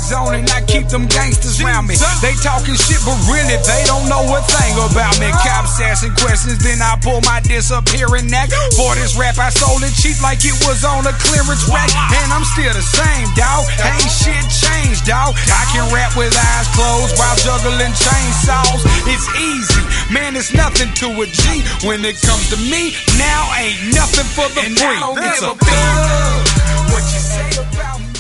zone and I keep them gangsters around me. They talking shit, but really they don't know a thing about me. Cops asking questions, then I pull my disappearing neck. For this rap, I sold it cheap like it was on a clearance rack. And I'm still the same, dawg. Ain't shit changed, dawg. I can rap with eyes closed while juggling chainsaws. It's easy, man, it's nothing to a G. When it comes to me, now ain't nothing for the free. It's a thug. What you say about me?